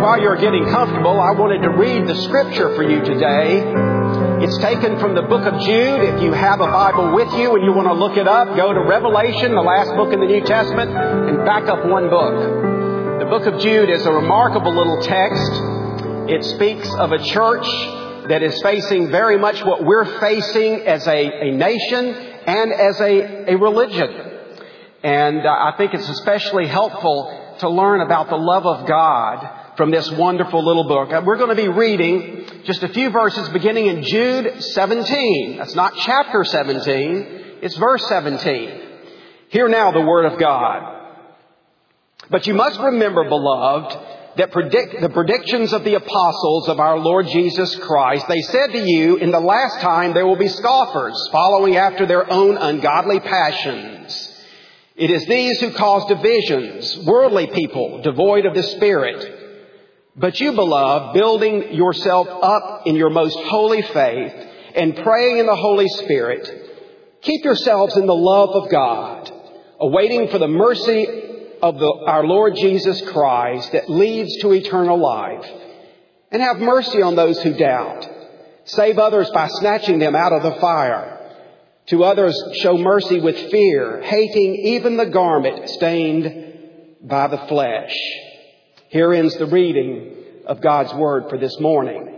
while you're getting comfortable, I wanted to read the scripture for you today. It's taken from the book of Jude. If you have a Bible with you and you want to look it up, go to Revelation, the last book in the New Testament, and back up one book. The book of Jude is a remarkable little text. It speaks of a church that is facing very much what we're facing as a nation and as a religion. And I think it's especially helpful to learn about the love of God from this wonderful little book. We're going to be reading just a few verses beginning in Jude 17. That's not chapter 17, it's verse 17. Hear now the word of God. But you must remember, beloved, that the predictions of the apostles of our Lord Jesus Christ, they said to you, in the last time there will be scoffers, following after their own ungodly passions. It is these who cause divisions, worldly people, devoid of the Spirit. But you, beloved, building yourself up in your most holy faith and praying in the Holy Spirit, keep yourselves in the love of God, awaiting for the mercy of our Lord Jesus Christ that leads to eternal life. And have mercy on those who doubt. Save others by snatching them out of the fire. To others show mercy with fear, hating even the garment stained by the flesh. Here ends the reading of God's Word for this morning.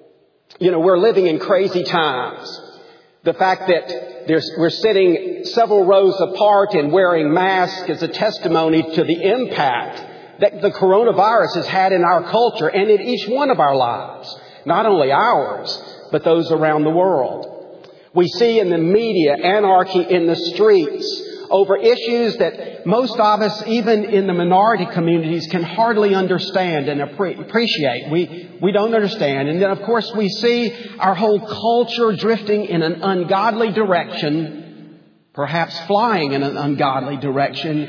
You know, we're living in crazy times. The fact that we're sitting several rows apart and wearing masks is a testimony to the impact that the coronavirus has had in our culture and in each one of our lives. Not only ours, but those around the world. We see in the media anarchy in the streets over issues that most of us, even in the minority communities, can hardly understand and appreciate. We don't understand. And then, of course, we see our whole culture drifting in an ungodly direction, perhaps flying in an ungodly direction,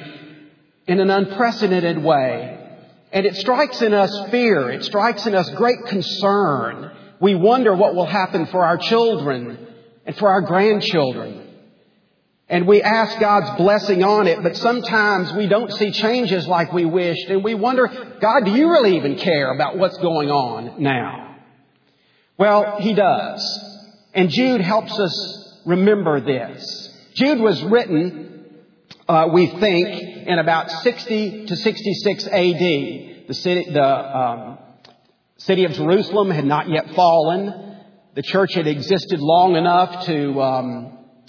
in an unprecedented way. And it strikes in us fear. It strikes in us great concern. We wonder what will happen for our children and for our grandchildren. And we ask God's blessing on it, but sometimes we don't see changes like we wished. And we wonder, God, do you really even care about what's going on now? Well, He does. And Jude helps us remember this. Jude was written, we think, in about 60 to 66 A.D. The city of Jerusalem had not yet fallen. The church had existed long enough to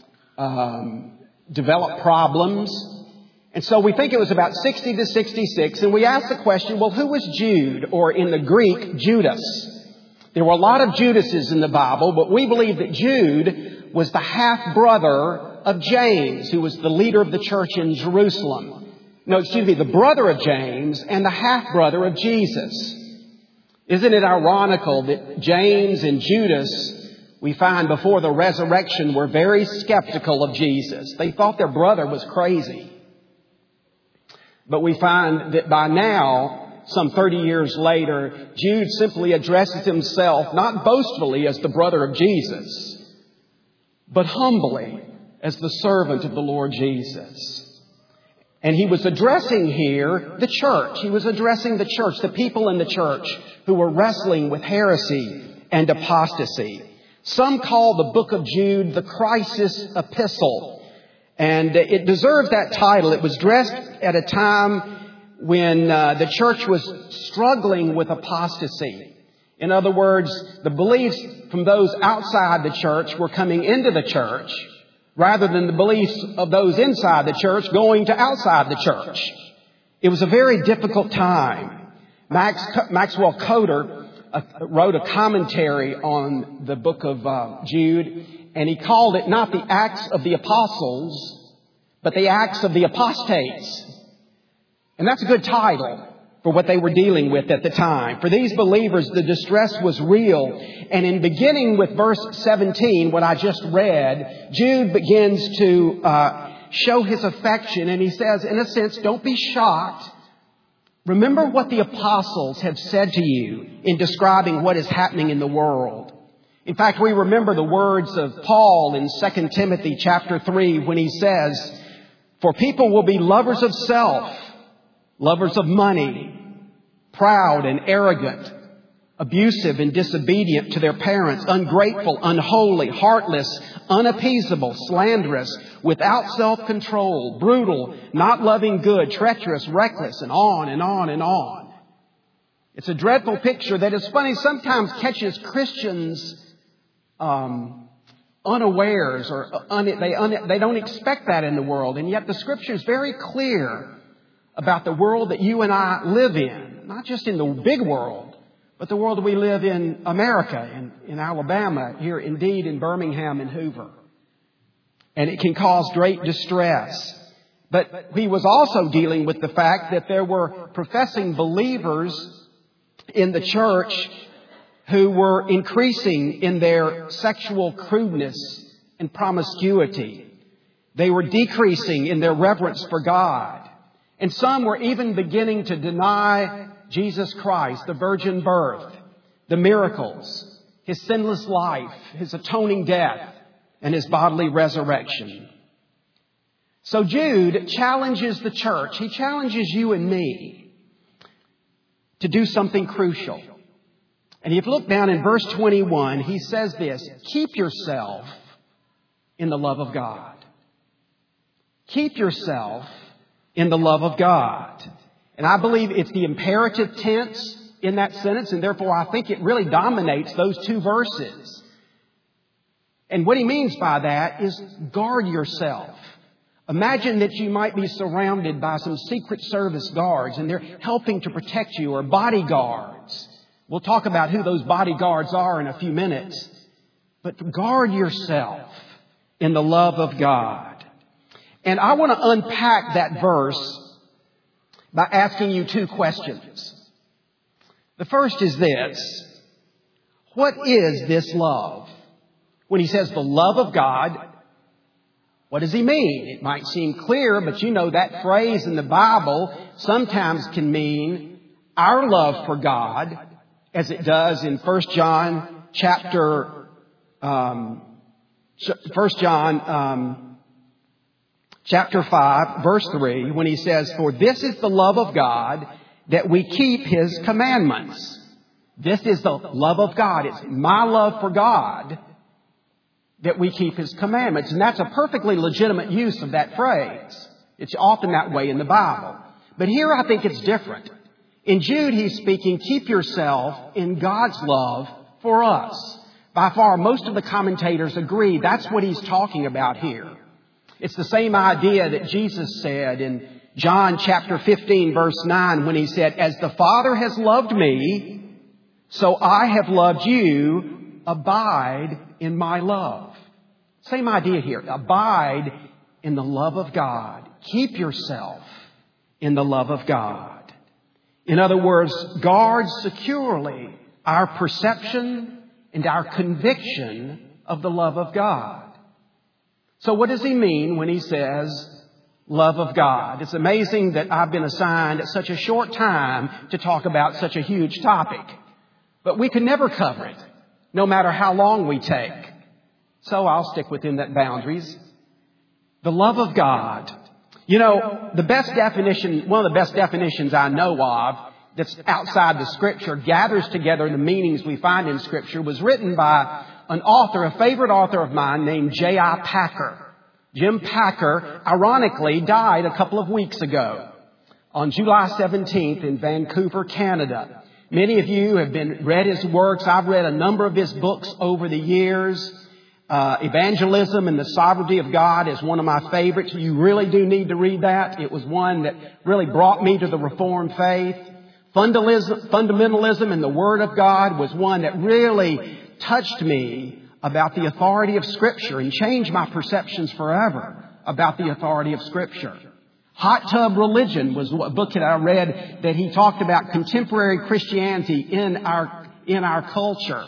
develop problems. And so we think it was about 60 to 66. And we ask the question, well, who was Jude? Or in the Greek, Judas. There were a lot of Judases in the Bible, but we believe that Jude was the half-brother of James, who was the leader of the church in Jerusalem. The brother of James and the half-brother of Jesus. Isn't it ironical that James and Judas, we find before the resurrection, were very skeptical of Jesus. They thought their brother was crazy. But we find that by now, some 30 years later, Jude simply addresses himself not boastfully as the brother of Jesus, but humbly as the servant of the Lord Jesus. And he was addressing here the church. He was addressing the church, the people in the church who were wrestling with heresy and apostasy. Some call the book of Jude the crisis epistle. And it deserves that title. It was dressed at a time when the church was struggling with apostasy. In other words, the beliefs from those outside the church were coming into the church, rather than the beliefs of those inside the church going to outside the church. It was a very difficult time. Maxwell Coder wrote a commentary on the book of Jude, and he called it not the Acts of the Apostles, but the Acts of the Apostates. And that's a good title for what they were dealing with at the time. For these believers, the distress was real. And in beginning with verse 17, what I just read, Jude begins to show his affection. And he says, in a sense, don't be shocked. Remember what the apostles have said to you in describing what is happening in the world. In fact, we remember the words of Paul in 2 Timothy chapter 3 when he says, for people will be lovers of self, lovers of money, proud and arrogant, abusive and disobedient to their parents, ungrateful, unholy, heartless, unappeasable, slanderous, without self-control, brutal, not loving good, treacherous, reckless, and on and on and on. It's a dreadful picture that is funny, sometimes catches Christians unawares, or they don't expect that in the world. And yet the Scripture is very clear about the world that you and I live in, not just in the big world, but the world that we live in America, in Alabama, here indeed in Birmingham and Hoover. And it can cause great distress. But he was also dealing with the fact that there were professing believers in the church who were increasing in their sexual crudeness and promiscuity. They were decreasing in their reverence for God. And some were even beginning to deny Jesus Christ, the virgin birth, the miracles, His sinless life, His atoning death, and His bodily resurrection. So Jude challenges the church. He challenges you and me to do something crucial. And if you look down in verse 21, he says this: keep yourself in the love of God. Keep yourself in the love of God. And I believe it's the imperative tense in that sentence, and therefore I think it really dominates those two verses. And what he means by that is guard yourself. Imagine that you might be surrounded by some Secret Service guards and they're helping to protect you, or bodyguards. We'll talk about who those bodyguards are in a few minutes. But guard yourself in the love of God. And I want to unpack that verse by asking you two questions. The first is this: what is this love? When he says the love of God, what does he mean? It might seem clear, but you know that phrase in the Bible sometimes can mean our love for God, as it does in 1 John chapter 5, verse 3, when he says, "For this is the love of God, that we keep His commandments." This is the love of God. It's my love for God, that we keep His commandments. And that's a perfectly legitimate use of that phrase. It's often that way in the Bible. But here I think it's different. In Jude, he's speaking, keep yourself in God's love for us. By far, most of the commentators agree that's what he's talking about here. It's the same idea that Jesus said in John chapter 15, verse 9, when he said, "As the Father has loved me, so I have loved you. Abide in my love." Same idea here. Abide in the love of God. Keep yourself in the love of God. In other words, guard securely our perception and our conviction of the love of God. So what does he mean when he says love of God? It's amazing that I've been assigned at such a short time to talk about such a huge topic. But we can never cover it, no matter how long we take. So I'll stick within that boundaries. The love of God. You know, one of the best definitions I know of that's outside the Scripture, gathers together the meanings we find in Scripture, was written by an author, a favorite author of mine named J.I. Packer. Jim Packer, ironically, died a couple of weeks ago on July 17th in Vancouver, Canada. Many of you have read his works. I've read a number of his books over the years. Evangelism and the Sovereignty of God is one of my favorites. You really do need to read that. It was one that really brought me to the Reformed faith. Fundamentalism and the Word of God was one that really touched me about the authority of Scripture and changed my perceptions forever about the authority of Scripture. Hot Tub Religion was a book that I read that he talked about contemporary Christianity in our culture.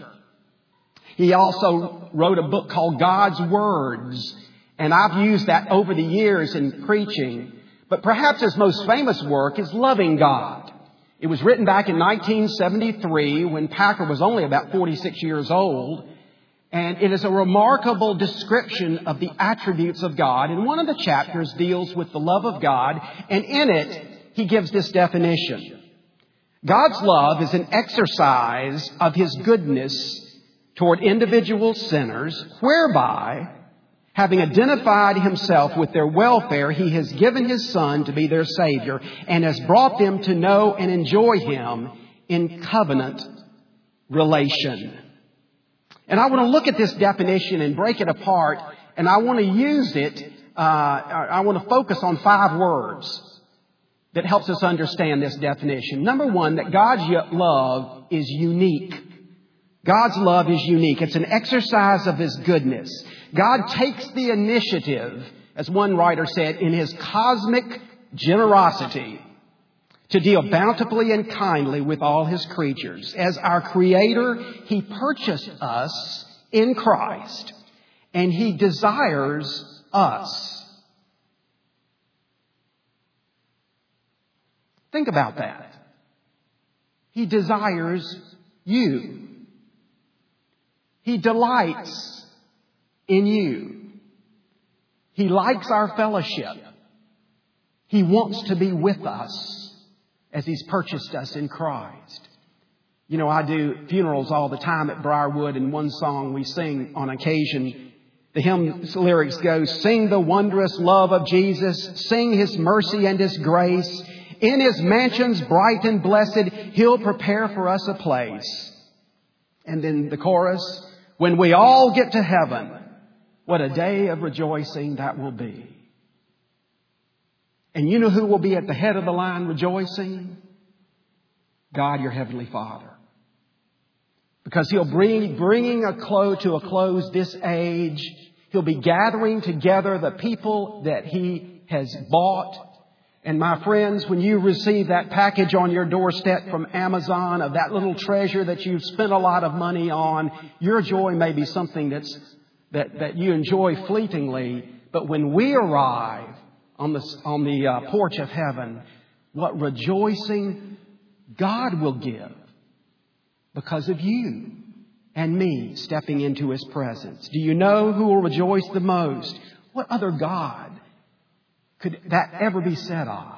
He also wrote a book called God's Words, and I've used that over the years in preaching. But perhaps his most famous work is Loving God. It was written back in 1973 when Packer was only about 46 years old. And it is a remarkable description of the attributes of God. And one of the chapters deals with the love of God. And in it, he gives this definition. God's love is an exercise of His goodness toward individual sinners, whereby, having identified Himself with their welfare, He has given His Son to be their Savior and has brought them to know and enjoy Him in covenant relation. And I want to look at this definition and break it apart, and I want to use it. I want to focus on 5 words that helps us understand this definition. Number 1, that God's love is unique. God's love is unique. It's an exercise of His goodness. God takes the initiative, as one writer said, in His cosmic generosity to deal bountifully and kindly with all His creatures. As our Creator, He purchased us in Christ, and He desires us. Think about that. He desires you. He delights in you. He likes our fellowship. He wants to be with us as He's purchased us in Christ. You know, I do funerals all the time at Briarwood, and one song we sing on occasion, the hymn lyrics go, "Sing the wondrous love of Jesus, sing His mercy and His grace. In His mansions bright and blessed, He'll prepare for us a place." And then the chorus, "When we all get to heaven, what a day of rejoicing that will be." And you know who will be at the head of the line rejoicing? God, your Heavenly Father. Because He'll bringing to a close this age. He'll be gathering together the people that He has bought. And my friends, when you receive that package on your doorstep from Amazon of that little treasure that you've spent a lot of money on, your joy may be something that you enjoy fleetingly. But when we arrive on the porch of heaven, what rejoicing God will give because of you and me stepping into His presence. Do you know who will rejoice the most? What other God could that ever be said of?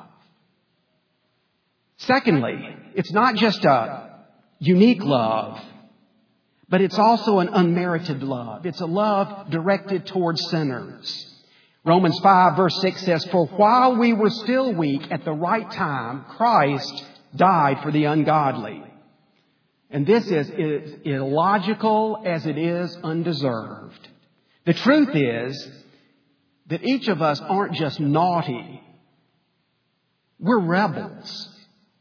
Secondly, it's not just a unique love, but it's also an unmerited love. It's a love directed towards sinners. Romans 5 verse 6 says, "For while we were still weak, at the right time, Christ died for the ungodly." And this is illogical as it is undeserved. The truth is that each of us aren't just naughty. We're rebels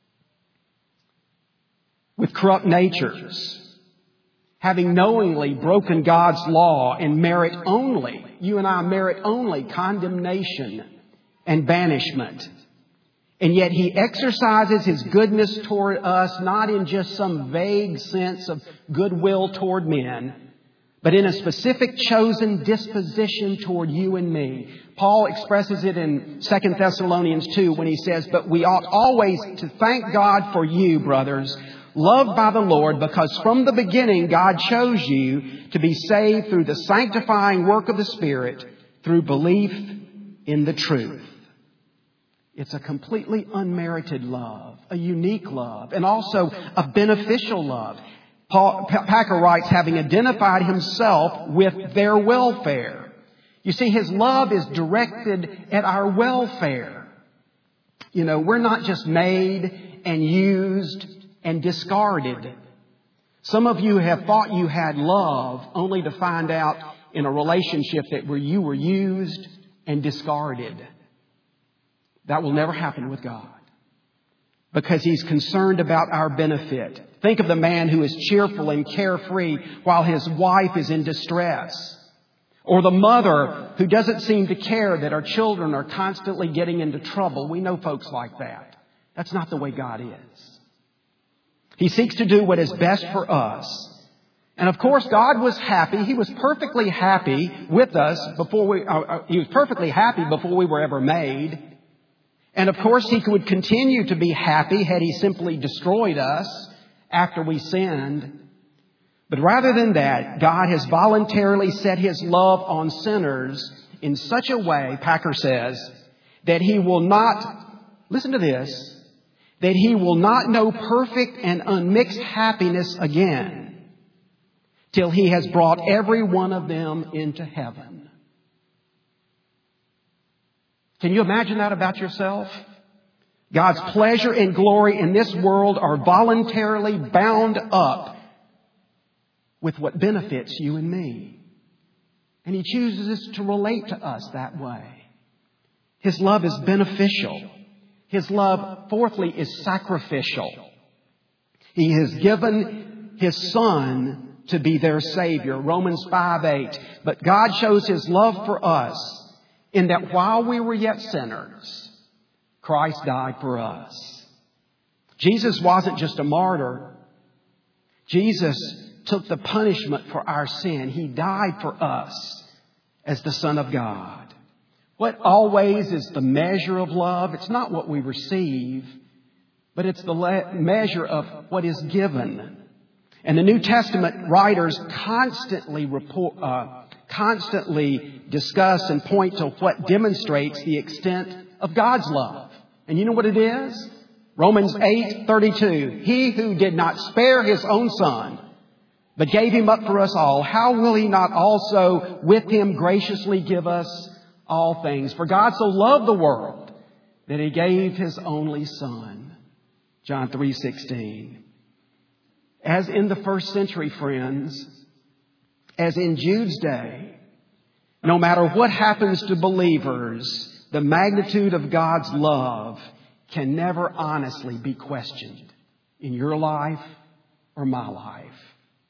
with corrupt natures, having knowingly broken God's law and merit only, you and I merit only condemnation and banishment. And yet He exercises His goodness toward us, not in just some vague sense of goodwill toward men, but in a specific chosen disposition toward you and me. Paul expresses it in 2 Thessalonians 2 when he says, "But we ought always to thank God for you, brothers, loved by the Lord, because from the beginning God chose you to be saved through the sanctifying work of the Spirit, through belief in the truth." It's a completely unmerited love, a unique love, and also a beneficial love. Packer writes, having identified Himself with their welfare. You see, His love is directed at our welfare. You know, we're not just made and used and discarded. Some of you have thought you had love only to find out in a relationship where you were used and discarded. That will never happen with God, because He's concerned about our benefit. Think of the man who is cheerful and carefree while his wife is in distress. Or the mother who doesn't seem to care that her children are constantly getting into trouble. We know folks like that. That's not the way God is. He seeks to do what is best for us. And of course, God was happy. He was perfectly happy with us He was perfectly happy before we were ever made. And of course, He would continue to be happy had He simply destroyed us after we sinned. But rather than that, God has voluntarily set His love on sinners in such a way, Packer says, that He will not, listen to this, that he will not know perfect and unmixed happiness again till he has brought every one of them into heaven. Can you imagine that about yourself? God's pleasure and glory in this world are voluntarily bound up with what benefits you and me. And he chooses to relate to us that way. His love is beneficial. His love, fourthly, is sacrificial. He has given His Son to be their Savior. Romans 5:8. But God shows His love for us in that while we were yet sinners, Christ died for us. Jesus wasn't just a martyr. Jesus took the punishment for our sin. He died for us as the Son of God. What always is the measure of love? It's not what we receive, but it's the measure of what is given. And the New Testament writers constantly discuss and point to what demonstrates the extent of God's love. And you know what it is? Romans 8:32. He who did not spare His own Son, but gave Him up for us all, how will He not also with Him graciously give us all things? For God so loved the world that He gave His only Son. John 3:16. As in the first century, friends, as in Jude's day, no matter what happens to believers, the magnitude of God's love can never honestly be questioned in your life or my life.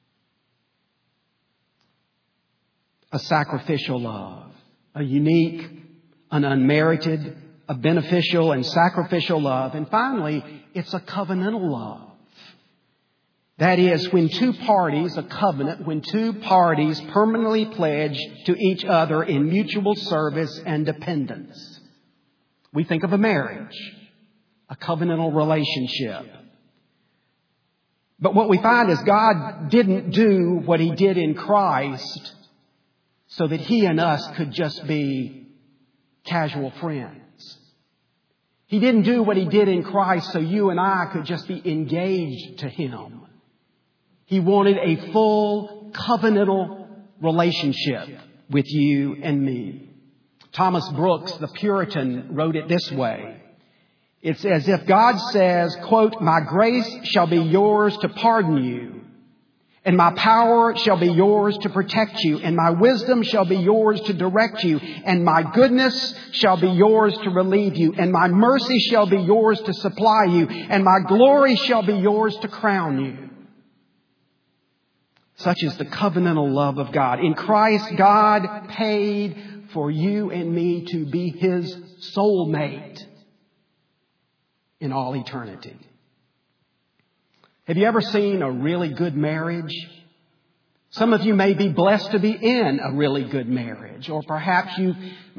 A sacrificial love, a unique, an unmerited, a beneficial and sacrificial love. And finally, it's a covenantal love. That is, when two parties, a covenant, when two parties permanently pledge to each other in mutual service and dependence. We think of a marriage, a covenantal relationship. But what we find is God didn't do what He did in Christ so that He and us could just be casual friends. He didn't do what He did in Christ so you and I could just be engaged to Him. He wanted a full covenantal relationship with you and me. Thomas Brooks, the Puritan, wrote it this way. It's as if God says, quote, "My grace shall be yours to pardon you, and my power shall be yours to protect you, and my wisdom shall be yours to direct you, and my goodness shall be yours to relieve you, and my mercy shall be yours to supply you, and my glory shall be yours to crown you." Such is the covenantal love of God. In Christ, God paid for you and me to be His soulmate in all eternity. Have you ever seen a really good marriage? Some of you may be blessed to be in a really good marriage. Or perhaps you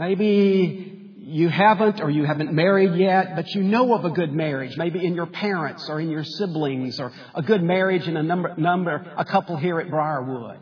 haven't or you haven't married yet, but you know of a good marriage, maybe in your parents or in your siblings, or a good marriage in a couple here at Briarwood.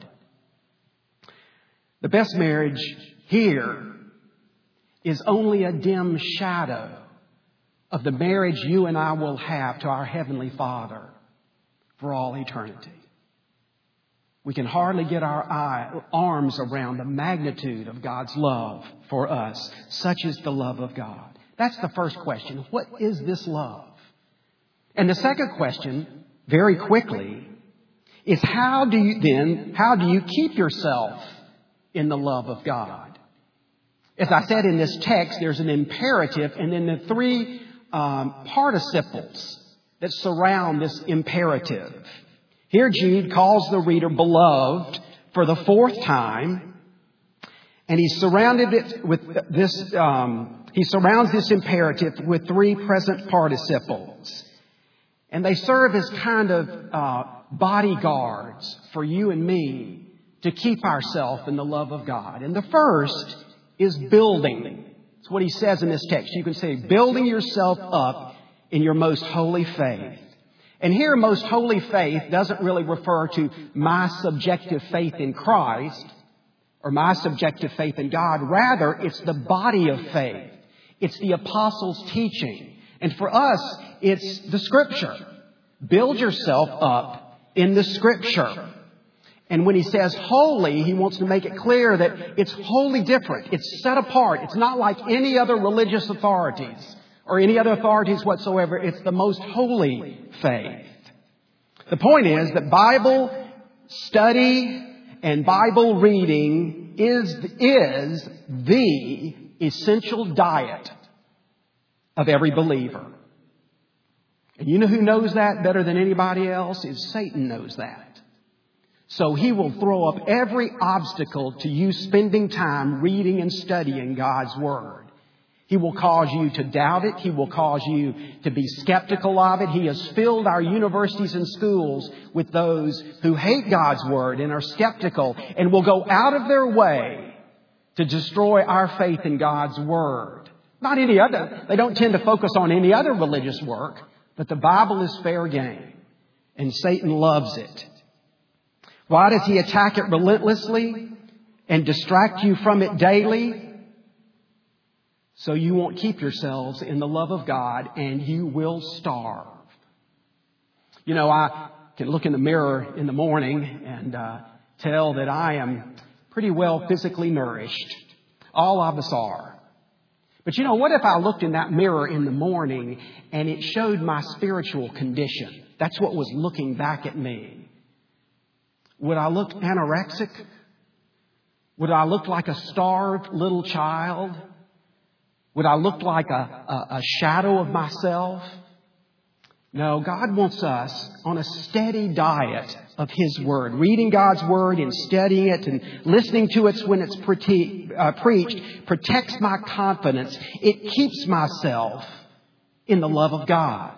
The best marriage here is only a dim shadow of the marriage you and I will have to our Heavenly Father for all eternity. We can hardly get our arms around the magnitude of God's love for us. Such is the love of God. That's the first question. What is this love? And the second question, very quickly, is how do you keep yourself in the love of God? As I said in this text, there's an imperative and then the three participles that surround this imperative. Here Jude calls the reader beloved for the fourth time, and he surrounds this imperative with three present participles. And they serve as kind of bodyguards for you and me to keep ourselves in the love of God. And the first is building. It's what he says in this text. You can say building yourself up in your most holy faith. And here, most holy faith doesn't really refer to my subjective faith in Christ or my subjective faith in God. Rather, it's the body of faith. It's the apostles' teaching. And for us, it's the Scripture. Build yourself up in the Scripture. And when he says holy, he wants to make it clear that it's wholly different. It's set apart. It's not like any other religious authorities or any other authorities whatsoever. It's the most holy faith. The point is that Bible study and Bible reading is the essential diet of every believer. And you know who knows that better than anybody else? Is Satan knows that. So he will throw up every obstacle to you spending time reading and studying God's Word. He will cause you to doubt it. He will cause you to be skeptical of it. He has filled our universities and schools with those who hate God's Word and are skeptical and will go out of their way to destroy our faith in God's Word. Not any other. They don't tend to focus on any other religious work, but the Bible is fair game, and Satan loves it. Why does he attack it relentlessly and distract you from it daily? So you won't keep yourselves in the love of God and you will starve. You know, I can look in the mirror in the morning and tell that I am pretty well physically nourished. All of us are. But you know, what if I looked in that mirror in the morning and it showed my spiritual condition? That's what was looking back at me. Would I look anorexic? Would I look like a starved little child? Would I look like a shadow of myself? No, God wants us on a steady diet of His Word. Reading God's Word and studying it and listening to it when it's preached protects my confidence. It keeps myself in the love of God,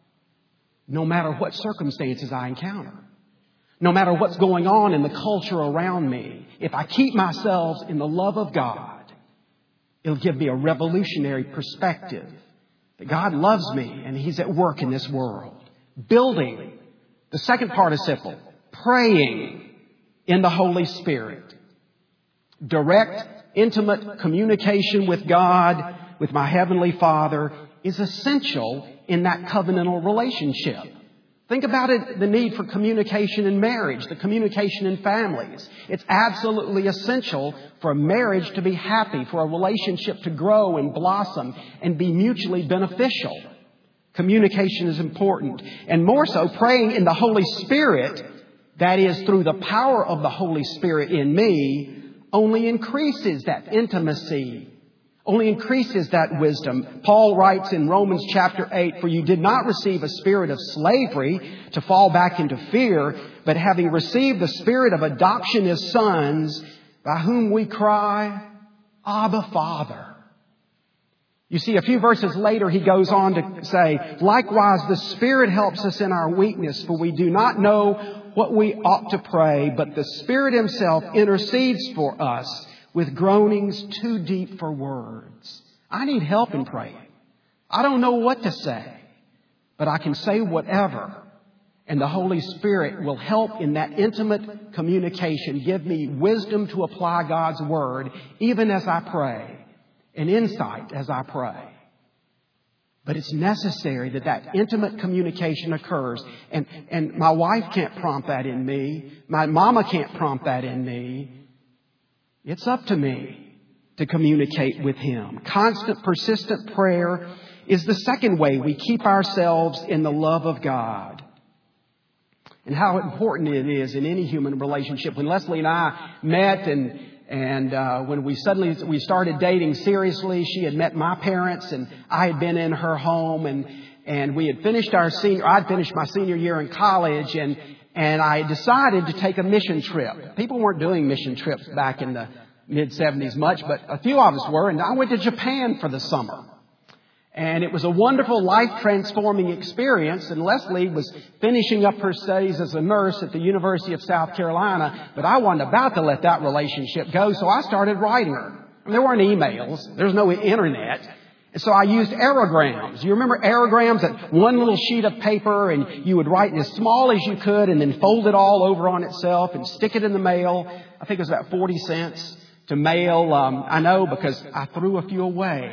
no matter what circumstances I encounter. No matter what's going on in the culture around me, if I keep myself in the love of God, it'll give me a revolutionary perspective that God loves me and He's at work in this world. Building. The second participle, praying in the Holy Spirit. Direct, intimate communication with God, with my Heavenly Father, is essential in that covenantal relationship. Think about it, the need for communication in marriage, the communication in families. It's absolutely essential for a marriage to be happy, for a relationship to grow and blossom and be mutually beneficial. Communication is important. And more so, praying in the Holy Spirit, that is through the power of the Holy Spirit in me, only increases that intimacy, only increases that wisdom. Paul writes in Romans chapter 8, "For you did not receive a spirit of slavery to fall back into fear, but having received the spirit of adoption as sons, by whom we cry, Abba, Father." You see, a few verses later, he goes on to say, "Likewise, the Spirit helps us in our weakness, for we do not know what we ought to pray, but the Spirit Himself intercedes for us with groanings too deep for words." I need help in praying. I don't know what to say, but I can say whatever. And the Holy Spirit will help in that intimate communication, give me wisdom to apply God's Word, even as I pray, and insight as I pray. But it's necessary that that intimate communication occurs. And my wife can't prompt that in me. My mama can't prompt that in me. It's up to me to communicate with Him. Constant, persistent prayer is the second way we keep ourselves in the love of God. And how important it is in any human relationship. When Leslie and I met and when we started dating seriously, she had met my parents and I had been in her home and we had finished I'd finished my senior year in college and I decided to take a mission trip. People weren't doing mission trips back in the mid-70s much, but a few of us were. And I went to Japan for the summer. And it was a wonderful, life-transforming experience. And Leslie was finishing up her studies as a nurse at the University of South Carolina. But I wasn't about to let that relationship go, so I started writing her. And there weren't emails. There's no internet. And so I used aerograms. You remember aerograms? That one little sheet of paper, and you would write as small as you could and then fold it all over on itself and stick it in the mail. I think it was about 40 cents to mail. I know because I threw a few away.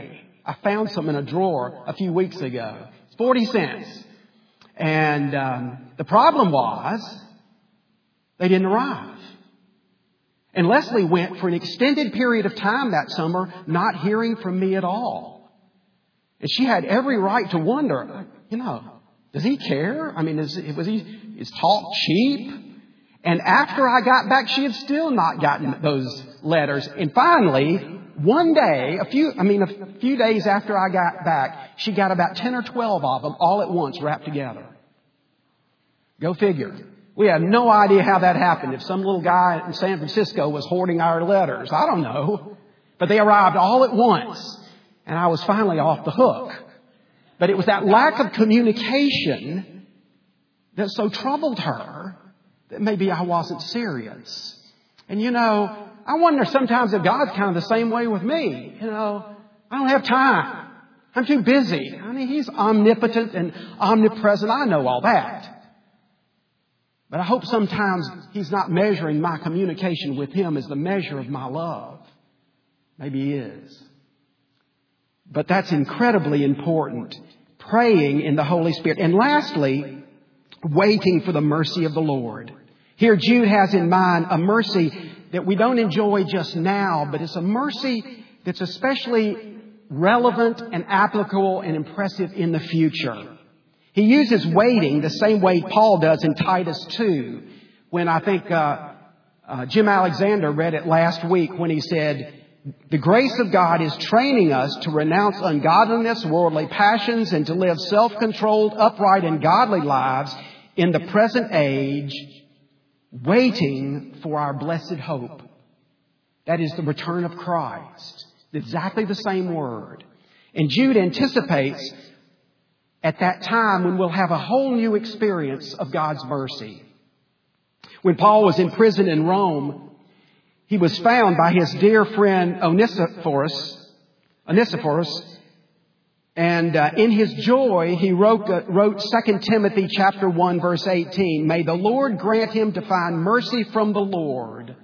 I found some in a drawer a few weeks ago. It's 40 cents. And the problem was they didn't arrive. And Leslie went for an extended period of time that summer not hearing from me at all. And she had every right to wonder, does he care? I mean, is talk cheap? And after I got back, she had still not gotten those letters. And finally, one day, a few days after I got back, she got about 10 or 12 of them all at once wrapped together. Go figure. We have no idea how that happened. If some little guy in San Francisco was hoarding our letters, I don't know. But they arrived all at once. And I was finally off the hook. But it was that lack of communication that so troubled her that maybe I wasn't serious. And I wonder sometimes if God's kind of the same way with me. I don't have time. I'm too busy. I mean, He's omnipotent and omnipresent. I know all that. But I hope sometimes He's not measuring my communication with Him as the measure of my love. Maybe He is. But that's incredibly important. Praying in the Holy Spirit. And lastly, waiting for the mercy of the Lord. Here Jude has in mind a mercy that we don't enjoy just now, but it's a mercy that's especially relevant and applicable and impressive in the future. He uses waiting the same way Paul does in Titus 2, when I think Jim Alexander read it last week when he said, the grace of God is training us to renounce ungodliness, worldly passions, and to live self-controlled, upright, and godly lives in the present age, waiting for our blessed hope. That is the return of Christ. Exactly the same word. And Jude anticipates at that time when we'll have a whole new experience of God's mercy. When Paul was in prison in Rome, he was found by his dear friend Onesiphorus, and in his joy he wrote 2 Timothy chapter 1 verse 18, may the Lord grant him to find mercy from the Lord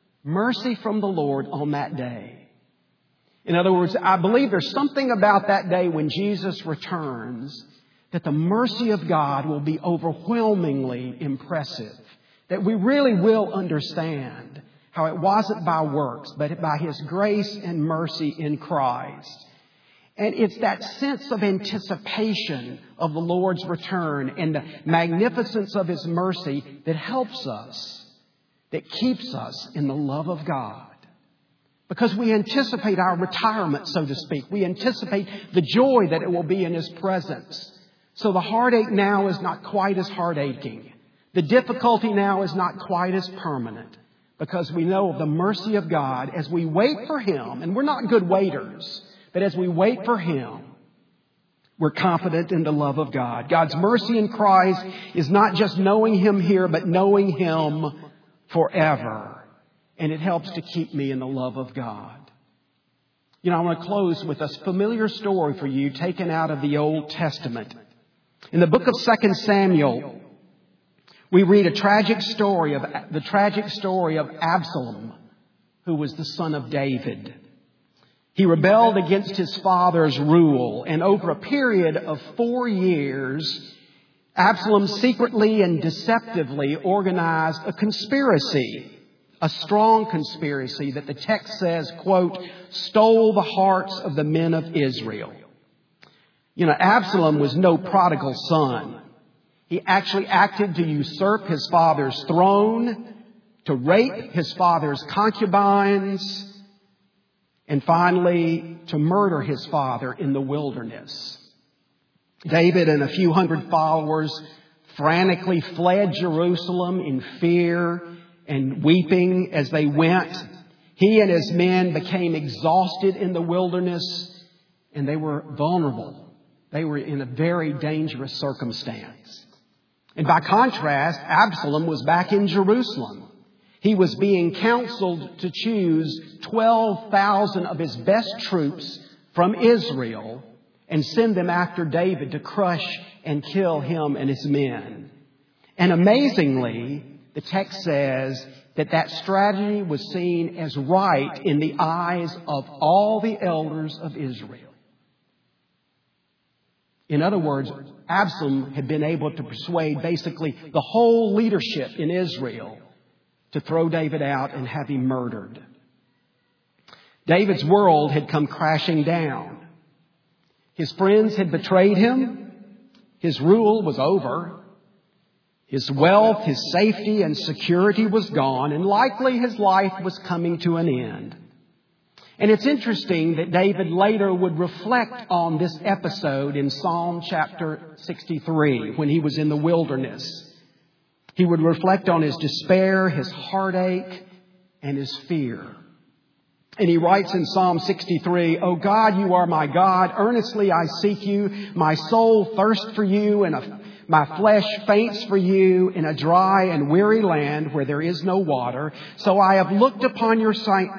on that day. In other words, I believe there's something about that day when Jesus returns that the mercy of God will be overwhelmingly impressive. That we really will understand how it wasn't by works, but by His grace and mercy in Christ. And it's that sense of anticipation of the Lord's return and the magnificence of His mercy that helps us, that keeps us in the love of God. Because we anticipate our retirement, so to speak. We anticipate the joy that it will be in His presence. So the heartache now is not quite as heartaching. The difficulty now is not quite as permanent. Because we know of the mercy of God as we wait for Him. And we're not good waiters. But as we wait for Him, we're confident in the love of God. God's mercy in Christ is not just knowing Him here, but knowing Him forever. And it helps to keep me in the love of God. I want to close with a familiar story for you taken out of the Old Testament. In the book of 2 Samuel, we read the tragic story of Absalom, who was the son of David. He rebelled against his father's rule, and over a period of 4 years, Absalom secretly and deceptively organized a conspiracy, a strong conspiracy that the text says, quote, stole the hearts of the men of Israel. Absalom was no prodigal son. He actually acted to usurp his father's throne, to rape his father's concubines, and finally to murder his father in the wilderness. David and a few hundred followers frantically fled Jerusalem in fear and weeping as they went. He and his men became exhausted in the wilderness, and they were vulnerable. They were in a very dangerous circumstance. And by contrast, Absalom was back in Jerusalem. He was being counseled to choose 12,000 of his best troops from Israel and send them after David to crush and kill him and his men. And amazingly, the text says that strategy was seen as right in the eyes of all the elders of Israel. In other words, Absalom had been able to persuade basically the whole leadership in Israel to throw David out and have him murdered. David's world had come crashing down. His friends had betrayed him. His rule was over. His wealth, his safety, and security was gone, and likely his life was coming to an end. And it's interesting that David later would reflect on this episode in Psalm chapter 63 when he was in the wilderness. He would reflect on his despair, his heartache, and his fear. And he writes in Psalm 63, "O God, you are my God. Earnestly I seek you. My soul thirsts for you, and my flesh faints for you in a dry and weary land where there is no water. So I have looked upon you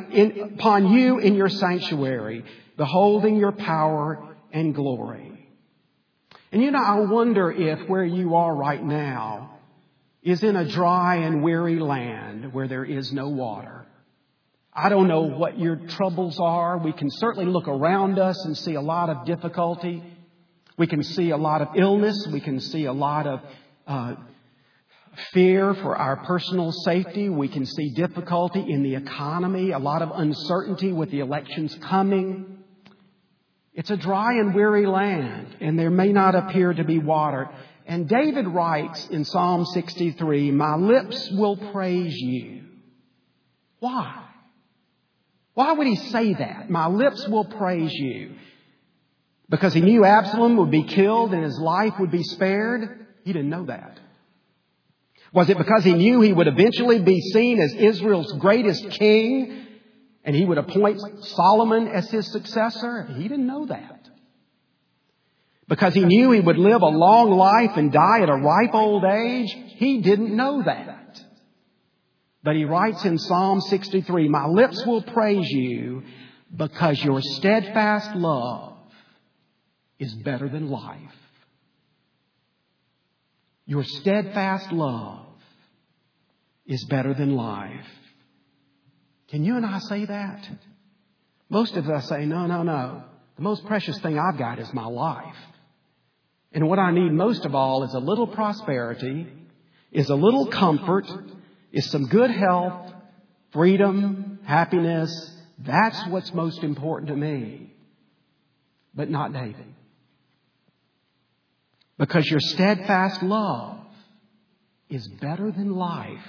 in your sanctuary, beholding your power and glory." And I wonder if where you are right now is in a dry and weary land where there is no water. I don't know what your troubles are. We can certainly look around us and see a lot of difficulty. We can see a lot of illness. We can see a lot of fear for our personal safety. We can see difficulty in the economy, a lot of uncertainty with the elections coming. It's a dry and weary land, and there may not appear to be water. And David writes in Psalm 63, "My lips will praise you." Why? Why would he say that? My lips will praise you. Because he knew Absalom would be killed and his life would be spared? He didn't know that. Was it because he knew he would eventually be seen as Israel's greatest king and he would appoint Solomon as his successor? He didn't know that. Because he knew he would live a long life and die at a ripe old age? He didn't know that. But he writes in Psalm 63, "My lips will praise you because your steadfast love is better than life." Your steadfast love is better than life. Can you and I say that? Most of us say, no. The most precious thing I've got is my life. And what I need most of all is a little prosperity, is a little comfort, is some good health, freedom, happiness. That's what's most important to me. But not David. Because your steadfast love is better than life.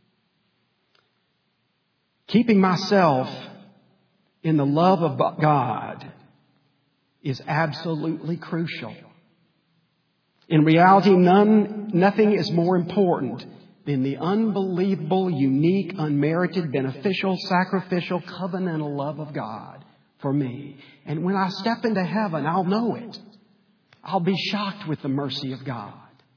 Keeping myself in the love of God is absolutely crucial. In reality, nothing is more important than the unbelievable, unique, unmerited, beneficial, sacrificial, covenantal love of God for me. And when I step into heaven, I'll know it. I'll be shocked with the mercy of God.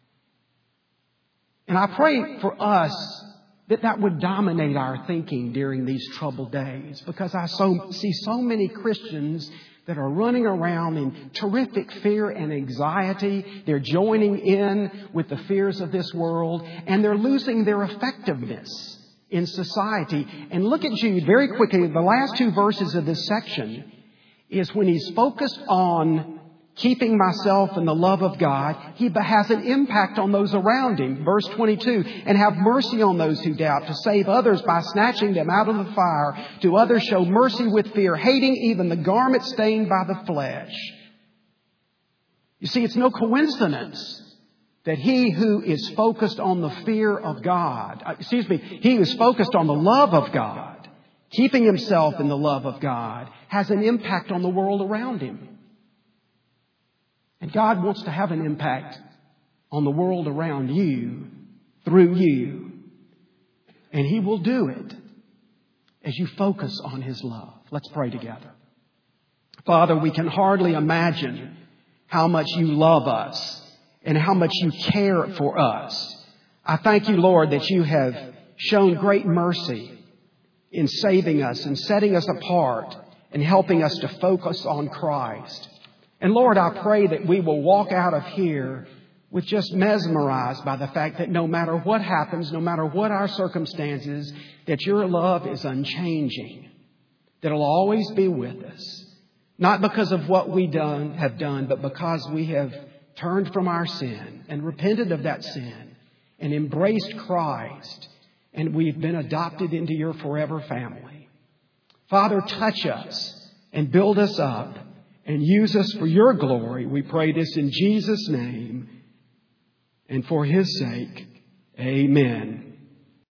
And I pray for us that would dominate our thinking during these troubled days, because I see so many Christians that are running around in terrific fear and anxiety. They're joining in with the fears of this world, and they're losing their effectiveness in society. And look at Jude very quickly. The last two verses of this section is when he's focused on keeping myself in the love of God, he has an impact on those around him. Verse 22, "And have mercy on those who doubt, to save others by snatching them out of the fire. To others show mercy with fear, hating even the garment stained by the flesh." You see, it's no coincidence that he who is focused on the fear of God, he who is focused on the love of God, keeping himself in the love of God, has an impact on the world around him. And God wants to have an impact on the world around you through you. And He will do it as you focus on His love. Let's pray together. Father, we can hardly imagine how much you love us and how much you care for us. I thank you, Lord, that you have shown great mercy in saving us and setting us apart and helping us to focus on Christ. And Lord, I pray that we will walk out of here with just mesmerized by the fact that no matter what happens, no matter what our circumstances, that your love is unchanging, that it'll always be with us. Not because of what we have done, but because we have turned from our sin and repented of that sin and embraced Christ, and we've been adopted into your forever family. Father, touch us and build us up and use us for your glory. We pray this in Jesus' name and for His sake. Amen.